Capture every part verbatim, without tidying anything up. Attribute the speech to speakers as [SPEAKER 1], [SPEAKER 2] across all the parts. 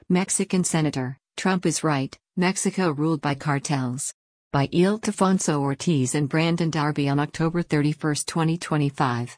[SPEAKER 1] Mexican Senator, Trump is right, Mexico ruled by cartels. By Ildefonso Ortiz and Brandon Darby on October thirty-first, twenty twenty-five.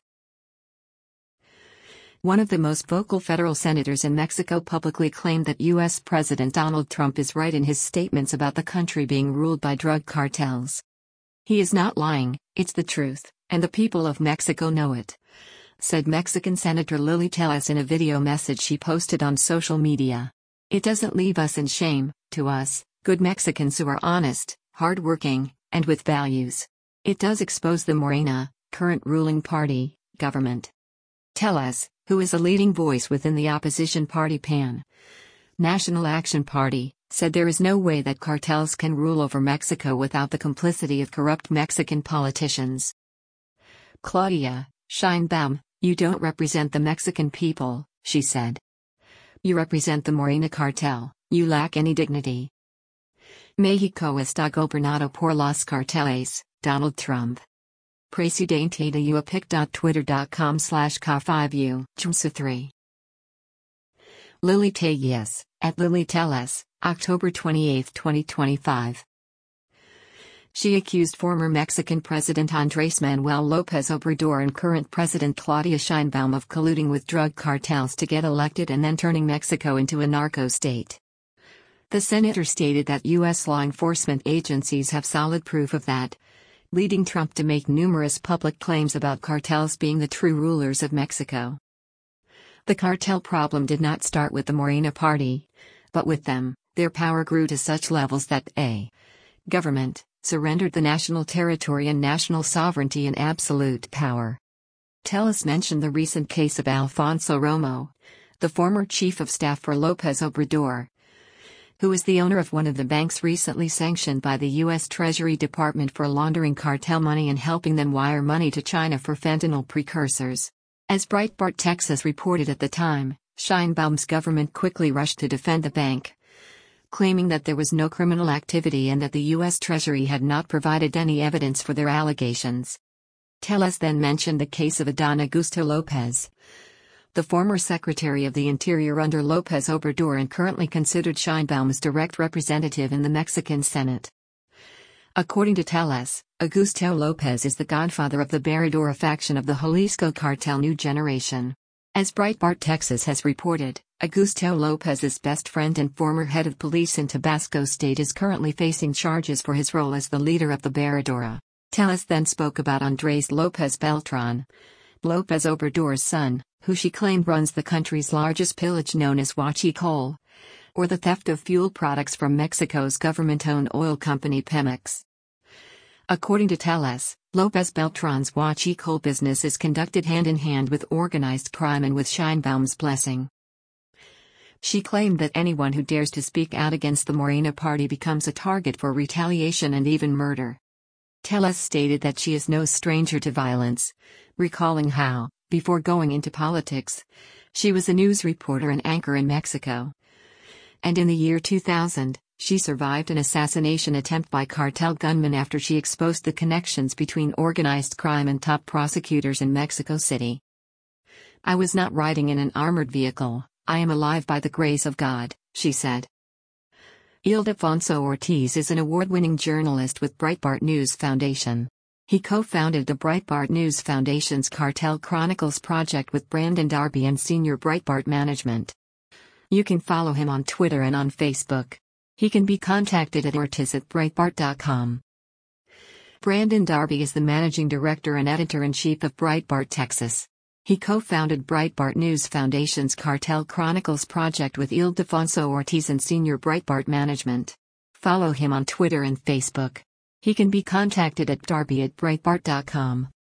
[SPEAKER 1] One of the most vocal federal senators in Mexico publicly claimed that U S President Donald Trump is right in his statements about the country being ruled by drug cartels. He is not lying, it's the truth, and the people of Mexico know it, said Mexican Senator Lili Tellez in a video message she posted on social media. It doesn't leave us in shame, to us, good Mexicans who are honest, hardworking, and with values. It does expose the Morena, current ruling party, government. Tellez, who is a leading voice within the opposition party P A N, National Action Party, said there is no way that cartels can rule over Mexico without the complicity of corrupt Mexican politicians. Claudia Sheinbaum, you don't represent the Mexican people, she said. You represent the Morena cartel, you lack any dignity. México está gobernado por los carteles, Donald Trump. Presidente de U A P I C. Twitter.com slash K five U, Jumsa three. Lili Tellez, at Lili Tellez, October twenty-eighth, twenty twenty-five. She accused former Mexican President Andrés Manuel López Obrador and current President Claudia Sheinbaum of colluding with drug cartels to get elected and then turning Mexico into a narco state. The senator stated that U S law enforcement agencies have solid proof of that, leading Trump to make numerous public claims about cartels being the true rulers of Mexico. The cartel problem did not start with the Morena party, but with them, their power grew to such levels that a government surrendered the national territory and national sovereignty and absolute power. Tellez mentioned the recent case of Alfonso Romo, the former chief of staff for López Obrador, who is the owner of one of the banks recently sanctioned by the U S Treasury Department for laundering cartel money and helping them wire money to China for fentanyl precursors. As Breitbart Texas reported at the time, Sheinbaum's government quickly rushed to defend the bank, claiming that there was no criminal activity and that the U S Treasury had not provided any evidence for their allegations. Tellez then mentioned the case of Adán Augusto López, the former Secretary of the Interior under López Obrador and currently considered Sheinbaum's direct representative in the Mexican Senate. According to Tellez, Augusto López is the godfather of the Baradora faction of the Jalisco cartel New Generation. As Breitbart Texas has reported, Augusto López's best friend and former head of police in Tabasco State is currently facing charges for his role as the leader of the Baradora. Tellez then spoke about Andrés López Beltrán, López Obrador's son, who she claimed runs the country's largest pillage known as Huachicol, or the theft of fuel products from Mexico's government-owned oil company Pemex. According to Tellez, López Beltrán's Huachicol business is conducted hand-in-hand with organized crime and with Sheinbaum's blessing. She claimed that anyone who dares to speak out against the Morena party becomes a target for retaliation and even murder. Tellez stated that she is no stranger to violence, recalling how, before going into politics, she was a news reporter and anchor in Mexico. And in the year two thousand, she survived an assassination attempt by cartel gunmen after she exposed the connections between organized crime and top prosecutors in Mexico City. I was not riding in an armored vehicle, I am alive by the grace of God, she said. Ildefonso Ortiz is an award-winning journalist with Breitbart News Foundation. He co-founded the Breitbart News Foundation's Cartel Chronicles project with Brandon Darby and senior Breitbart management. You can follow him on Twitter and on Facebook. He can be contacted at ortiz at breitbart dot com. Brandon Darby is the managing director and editor-in-chief of Breitbart Texas. He co-founded Breitbart News Foundation's Cartel Chronicles project with Ildefonso Ortiz and senior Breitbart management. Follow him on Twitter and Facebook. He can be contacted at darby at breitbart dot com.